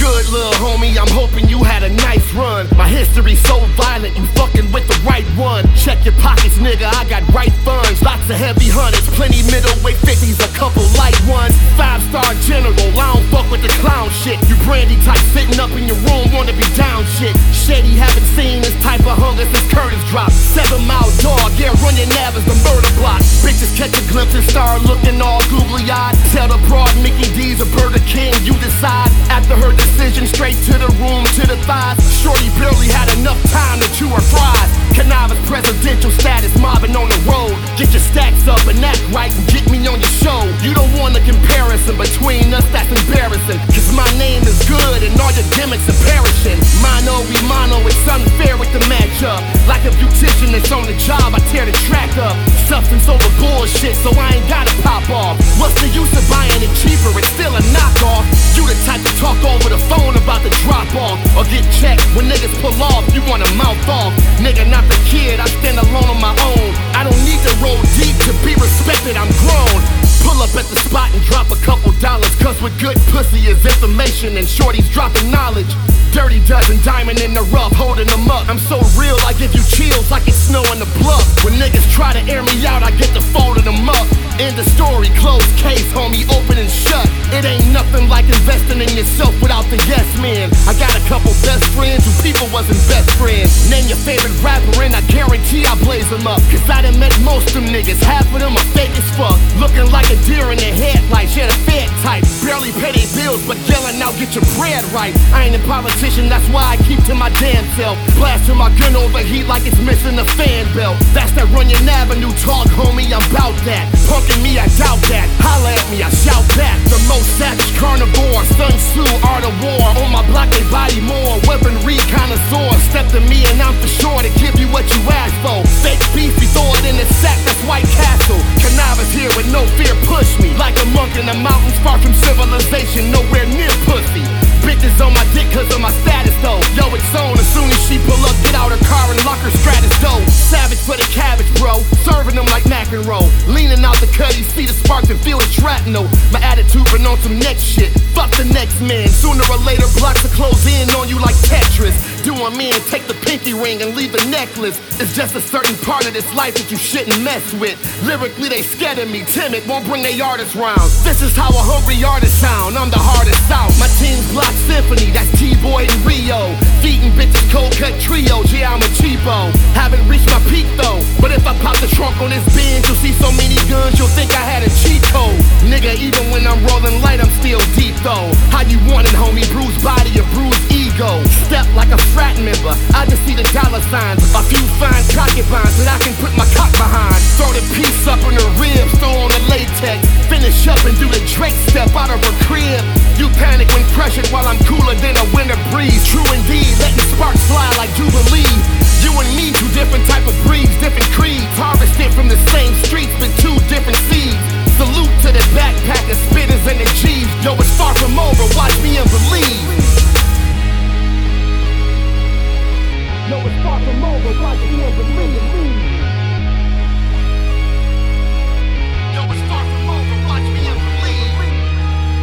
good, little homie? I'm hoping you had a nice run. My history's so violent, you fucking with the right one. Check your pockets, nigga, I got right funds. Lots of heavy hundreds, plenty middleweight 50s, a couple light ones. 5-star general, I don't fuck with the clown shit. You brandy type sitting up in your room, wanna be down shit. Shady, haven't seen this type of hunger since Curtis dropped. 7 Mile dog, yeah, run your nav is the murder block. Bitches catch a glimpse and start looking all googly-eyed. Tell the broad Mickey D's a Burger King, you decide. After her decision, straight to the room, to the thighs. Shorty barely had enough time to chew her fries. Cannabis presidential status, mobbing on the road. Get your stacks up and act right and get me on your show. You don't want a comparison between us, that's embarrassing. Cause my name is good and all your gimmicks are perishing. Mono we mono, it's unfair with the matchup. Like a beautician that's on the job, I tear the track up. Substance over bullshit, so I ain't gotta pop off. What's the use of buying it cheaper? It's still a knockoff. You the type to talk over the phone about the drop off, or get checked when niggas pull off. You want a mouth off, nigga, not the kid. I stand alone on my own. I don't need to roll deep to be respected. I'm grown. Pull up at the spot and drop a couple dollars. Cause with good pussy is information and shorties dropping knowledge. Dirty dozen, diamond in the rough, holding them up. I'm so real, I give you chills like it's snow in the bluff. When niggas try to air me out, I get to folding them up. End the story, closed case, homie, open and shut. It ain't nothing like investing in yourself without the yes man. I got a couple best friends who people wasn't best friends. Name your favorite rapper and I guarantee I blaze them up. Cause I done met most them niggas, half of them are fake as fuck. Looking like a deer in the headlights, yeah, the Fed type. Barely pay their bills, but yelling out, get your bread right. I ain't a politician, that's why I keep to my damn self. Blasting my gun overheat like it's missing a fan belt. That's that Runyon Avenue talk, homie, I'm bout that. Punking me, I doubt that. Holla at me, I shout back. The most savage carnivore, Sun Tzu, art of war. On my block, they body more. Weaponry connoisseur. Step to me and I'm for sure to give you what you asked for. Fake beef, you throw it in the sack, that's White Castle. Cannabis here with no fear, push me. Like a monk in the mountains, far from civilization, nowhere near pussy. Bitches on my dick cause of my status though. Yo, it's on as soon as she pull up, get out her car and lock her Stratus door. Savage for the cabbage, bro. Serving them like mac and roll. Leaning out the cutty, see the spark and feel it shrapnel. My attitude been on some next shit. Fuck the next man. Sooner or later, blocks will close in on you like Tetris. Doing me and take the pinky ring and leave the necklace. It's just a certain part of this life that you shouldn't mess with. Lyrically, they scared of me, timid, won't bring they artists round. This is how a hungry artist sound. I'm the hardest out. My team's block symphony, that's T-Boy and Rio. Feeding bitches cold cut trios, yeah, I'm a cheapo. Haven't reached my peak though, but if I pop the trunk on this Benz, you'll see so many guns, you'll think I had a cheat code. Nigga, even when I'm rolling light, I'm still deep though. How you want it, homie? Bruised body or bruised ego. Step like a frat member, I just see the dollar signs. A few fine concubines that I can put my cock behind. Throw the piece up in her ribs, throw on the latex. Finish up and do the Drake step out of her crib. You panic when pressured while I'm